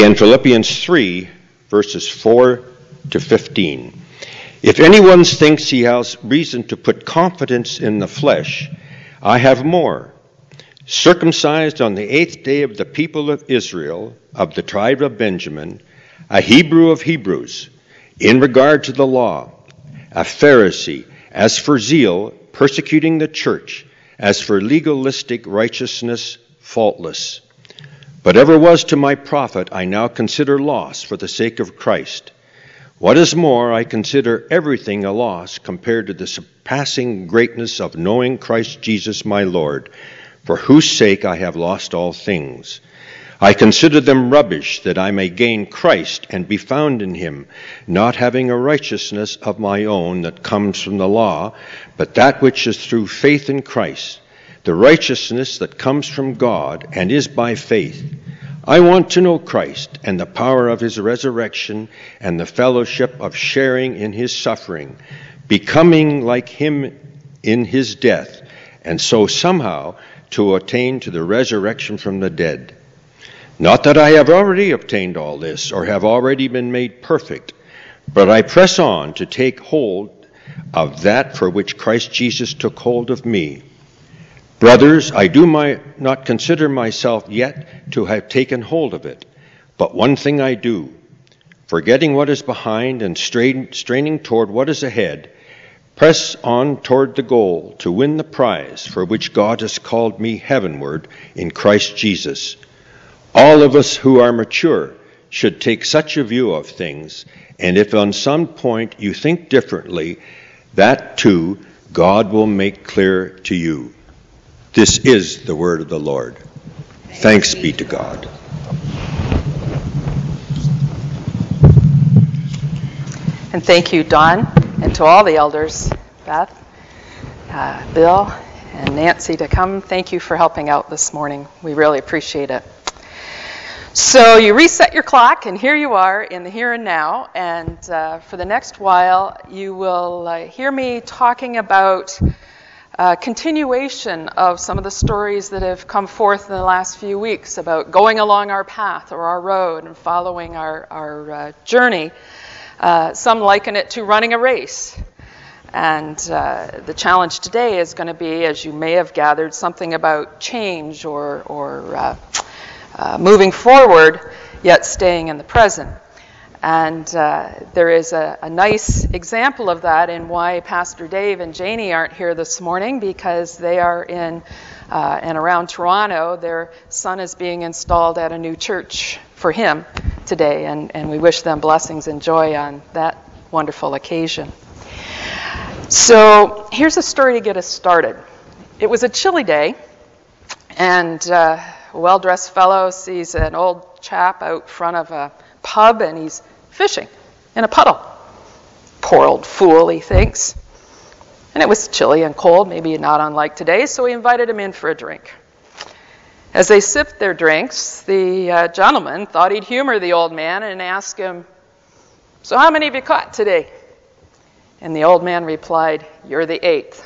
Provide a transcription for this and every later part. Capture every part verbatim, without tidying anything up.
Again, Philippians three, verses four to fifteen. If anyone thinks he has reason to put confidence in the flesh, I have more. Circumcised on the eighth day of the people of Israel, of the tribe of Benjamin, a Hebrew of Hebrews, in regard to the law, a Pharisee, as for zeal, persecuting the church, as for legalistic righteousness, faultless. Whatever was to my profit, I now consider loss for the sake of Christ. What is more, I consider everything a loss compared to the surpassing greatness of knowing Christ Jesus my Lord, for whose sake I have lost all things. I consider them rubbish, that I may gain Christ and be found in him, not having a righteousness of my own that comes from the law, but that which is through faith in Christ, the righteousness that comes from God and is by faith. I want to know Christ and the power of his resurrection and the fellowship of sharing in his suffering, becoming like him in his death, and so somehow to attain to the resurrection from the dead. Not that I have already obtained all this, or have already been made perfect, but I press on to take hold of that for which Christ Jesus took hold of me. Brothers, I do my, not consider myself yet to have taken hold of it, but one thing I do, forgetting what is behind and strain, straining toward what is ahead, press on toward the goal to win the prize for which God has called me heavenward in Christ Jesus. All of us who are mature should take such a view of things, and if on some point you think differently, that too God will make clear to you. This is the word of the Lord. Thanks be to God. And thank you, Don, and to all the elders, Beth, uh, Bill, and Nancy to come. Thank you for helping out this morning. We really appreciate it. So you reset your clock, and here you are in the here and now. And uh, for the next while, you will uh, hear me talking about uh, continuation of some of the stories that have come forth in the last few weeks about going along our path or our road and following our, our uh, journey. Uh, some liken it to running a race. And uh, the challenge today is going to be, as you may have gathered, something about change or, or uh, uh, moving forward, yet staying in the present. And uh, there is a, a nice example of that in why Pastor Dave and Janie aren't here this morning, because they are in uh, and around Toronto. Their son is being installed at a new church for him today, and, and we wish them blessings and joy on that wonderful occasion. So here's a story to get us started. It was a chilly day, and uh, a well-dressed fellow sees an old chap out front of a pub, and he's fishing in a puddle. Poor old fool, he thinks. And it was chilly and cold, maybe not unlike today, so he invited him in for a drink. As they sipped their drinks, the uh, gentleman thought he'd humor the old man and ask him, "So how many have you caught today?" And the old man replied, "You're the eighth."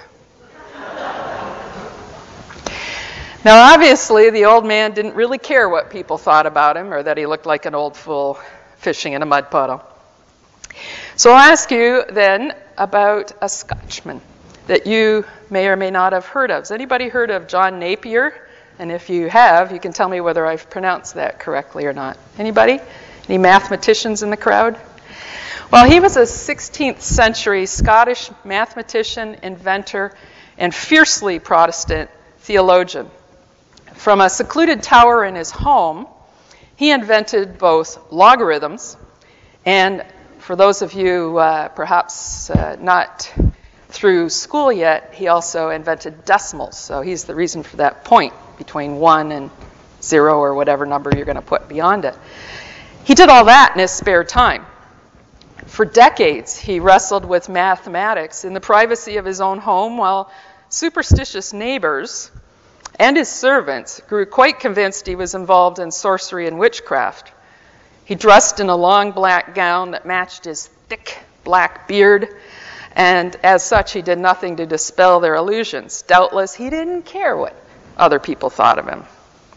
Now, obviously, the old man didn't really care what people thought about him or that he looked like an old fool fishing in a mud puddle. So I'll ask you then about a Scotchman that you may or may not have heard of. Has anybody heard of John Napier? And if you have, you can tell me whether I've pronounced that correctly or not. Anybody? Any mathematicians in the crowd? Well, he was a sixteenth century Scottish mathematician, inventor, and fiercely Protestant theologian. From a secluded tower in his home, he invented both logarithms and, for those of you uh, perhaps uh, not through school yet, he also invented decimals. So he's the reason for that point between one and zero or whatever number you're going to put beyond it. He did all that in his spare time. For decades, he wrestled with mathematics in the privacy of his own home, while superstitious neighbors and his servants grew quite convinced he was involved in sorcery and witchcraft. He dressed in a long black gown that matched his thick black beard, and as such, he did nothing to dispel their illusions. Doubtless, he didn't care what other people thought of him.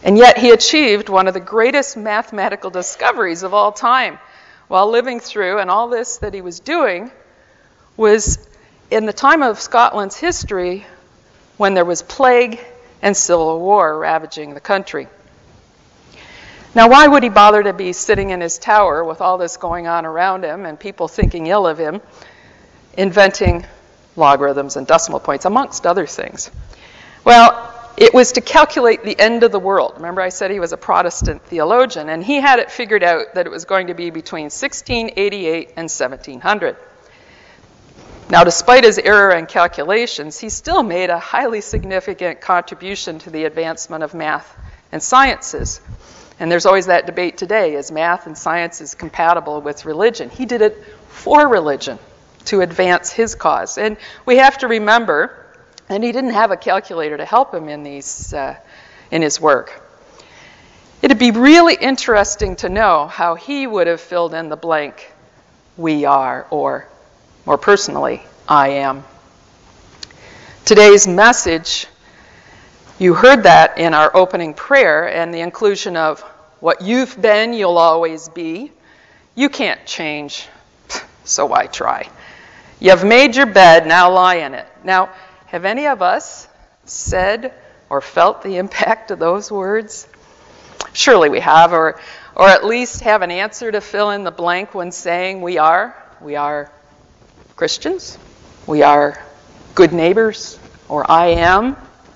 And yet he achieved one of the greatest mathematical discoveries of all time while living through, and all this that he was doing was in the time of Scotland's history when there was plague and civil war ravaging the country. Now, why would he bother to be sitting in his tower with all this going on around him and people thinking ill of him, inventing logarithms and decimal points, amongst other things? Well, it was to calculate the end of the world. Remember I said he was a Protestant theologian, and he had it figured out that it was going to be between sixteen eighty-eight and seventeen hundred. Now, despite his error in calculations, he still made a highly significant contribution to the advancement of math and sciences. And there's always that debate today, is math and sciences compatible with religion? He did it for religion, to advance his cause. And we have to remember, and he didn't have a calculator to help him in these, uh, in his work. It'd be really interesting to know how he would have filled in the blank, we are, or more personally, I am. Today's message, you heard that in our opening prayer, and the inclusion of what you've been, you'll always be. You can't change, so why try? You've made your bed, now lie in it. Now, have any of us said or felt the impact of those words? Surely we have, or, or at least have an answer to fill in the blank when saying we are. We are Christians. We are good neighbors, or I am.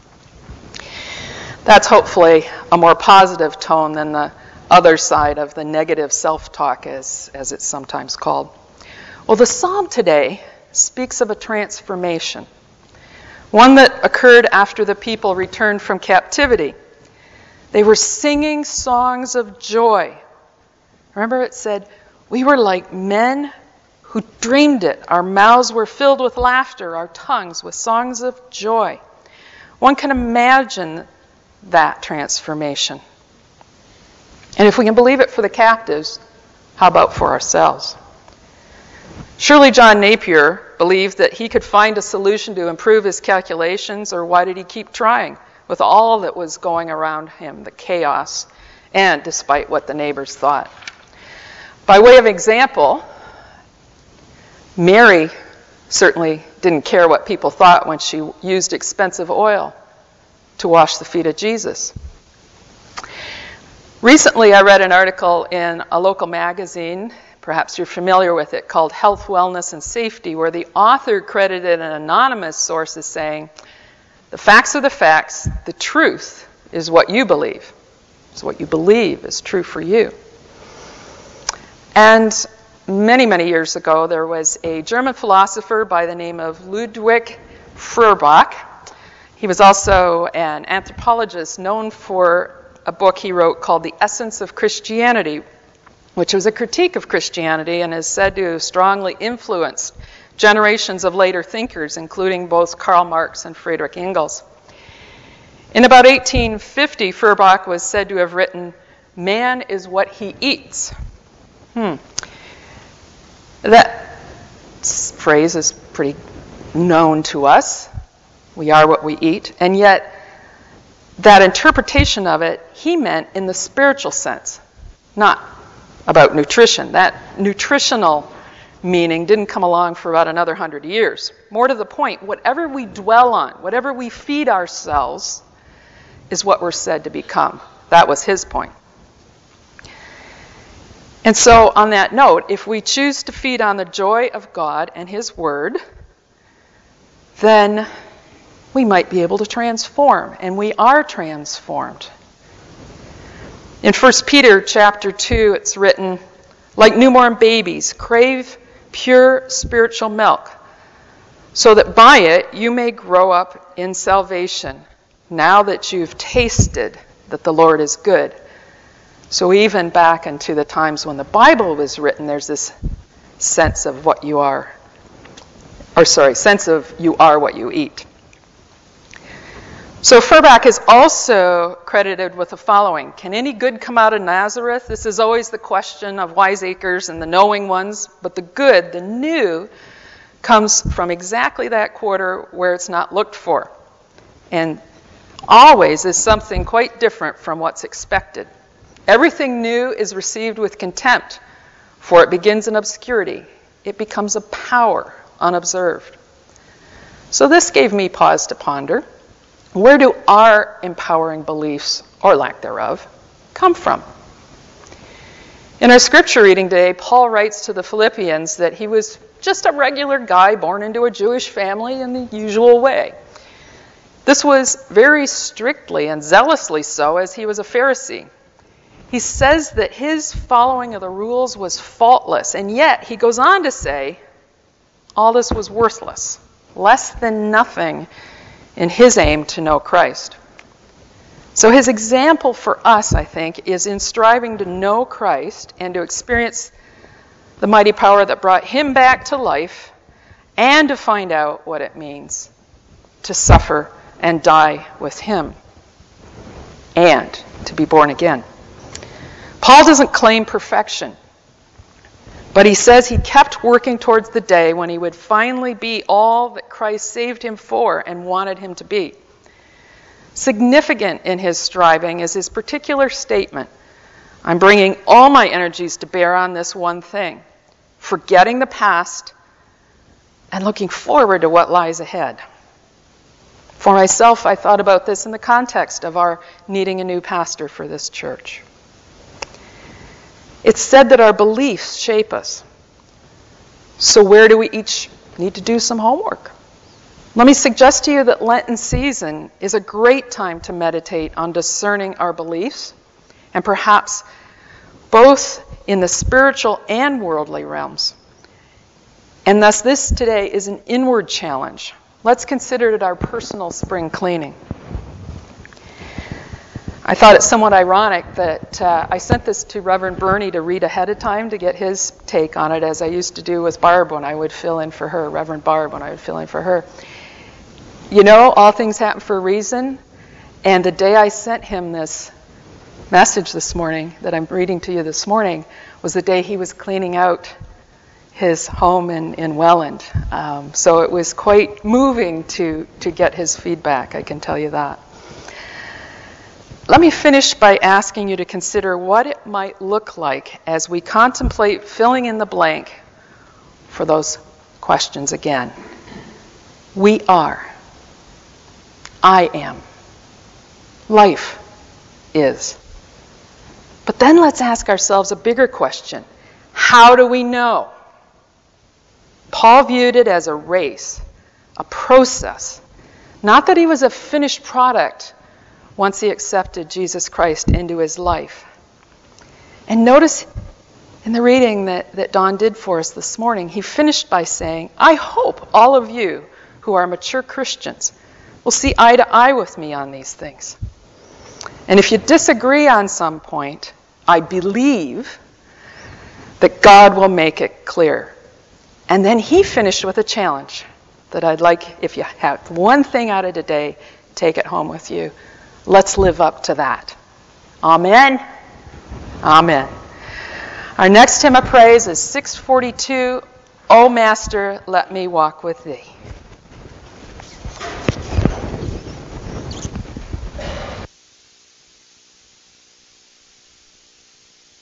That's hopefully a more positive tone than the other side of the negative self-talk, as, as it's sometimes called. Well, the psalm today speaks of a transformation, one that occurred after the people returned from captivity. They were singing songs of joy. Remember it said, we were like men who dreamed it. Our mouths were filled with laughter, our tongues with songs of joy. One can imagine that transformation. And if we can believe it for the captives, how about for ourselves? Surely John Napier believed that he could find a solution to improve his calculations, or why did he keep trying with all that was going around him, the chaos, and despite what the neighbors thought? By way of example, Mary certainly didn't care what people thought when she used expensive oil to wash the feet of Jesus. Recently, I read an article in a local magazine, perhaps you're familiar with it, called Health, Wellness, and Safety, where the author credited an anonymous source as saying, the facts are the facts, the truth is what you believe. So what you believe is true for you. And many, many years ago, there was a German philosopher by the name of Ludwig Feuerbach. He was also an anthropologist known for a book he wrote called The Essence of Christianity, which was a critique of Christianity and is said to have strongly influenced generations of later thinkers, including both Karl Marx and Friedrich Engels. In about eighteen fifty, Feuerbach was said to have written, "Man is what he eats." Hmm. That phrase is pretty known to us. We are what we eat. And yet, that interpretation of it, he meant in the spiritual sense, not about nutrition. That nutritional meaning didn't come along for about another hundred years. More to the point, whatever we dwell on, whatever we feed ourselves, is what we're said to become. That was his point. And so, on that note, if we choose to feed on the joy of God and His Word, then we might be able to transform, and we are transformed. In First Peter chapter two, it's written, like newborn babies, crave pure spiritual milk, so that by it you may grow up in salvation, now that you've tasted that the Lord is good. So even back into the times when the Bible was written, there's this sense of what you are, or sorry, sense of you are what you eat. So Feuerbach is also credited with the following. Can any good come out of Nazareth? This is always the question of wiseacres and the knowing ones, but the good, the new, comes from exactly that quarter where it's not looked for. And always is something quite different from what's expected. Everything new is received with contempt, for it begins in obscurity. It becomes a power unobserved. So this gave me pause to ponder. Where do our empowering beliefs, or lack thereof, come from? In our scripture reading today, Paul writes to the Philippians that he was just a regular guy born into a Jewish family in the usual way. This was very strictly and zealously so, as he was a Pharisee. He says that his following of the rules was faultless, and yet he goes on to say all this was worthless, less than nothing in his aim to know Christ. So his example for us, I think, is in striving to know Christ and to experience the mighty power that brought him back to life, and to find out what it means to suffer and die with him, and to be born again. Paul doesn't claim perfection, but he says he kept working towards the day when he would finally be all that Christ saved him for and wanted him to be. Significant in his striving is his particular statement, I'm bringing all my energies to bear on this one thing, forgetting the past and looking forward to what lies ahead. For myself, I thought about this in the context of our needing a new pastor for this church. It's said that our beliefs shape us. So where do we each need to do some homework? Let me suggest to you that Lenten season is a great time to meditate on discerning our beliefs, and perhaps both in the spiritual and worldly realms. And thus this today is an inward challenge. Let's consider it our personal spring cleaning. I thought it somewhat ironic that uh, I sent this to Reverend Bernie to read ahead of time to get his take on it, as I used to do with Barb when I would fill in for her, Reverend Barb when I would fill in for her. You know, all things happen for a reason, and the day I sent him this message this morning, that I'm reading to you this morning, was the day he was cleaning out his home in, in Welland. Um, so it was quite moving to, to get his feedback, I can tell you that. Let me finish by asking you to consider what it might look like as we contemplate filling in the blank for those questions again. We are. I am. Life is. But then let's ask ourselves a bigger question. How do we know? Paul viewed it as a race, a process. Not that he was a finished product once he accepted Jesus Christ into his life. And notice in the reading that, that Don did for us this morning, he finished by saying, I hope all of you who are mature Christians will see eye to eye with me on these things. And if you disagree on some point, I believe that God will make it clear. And then he finished with a challenge that I'd like, if you have one thing out of today, take it home with you. Let's live up to that. Amen? Amen. Our next hymn of praise is six forty-two, O Master, let me walk with thee.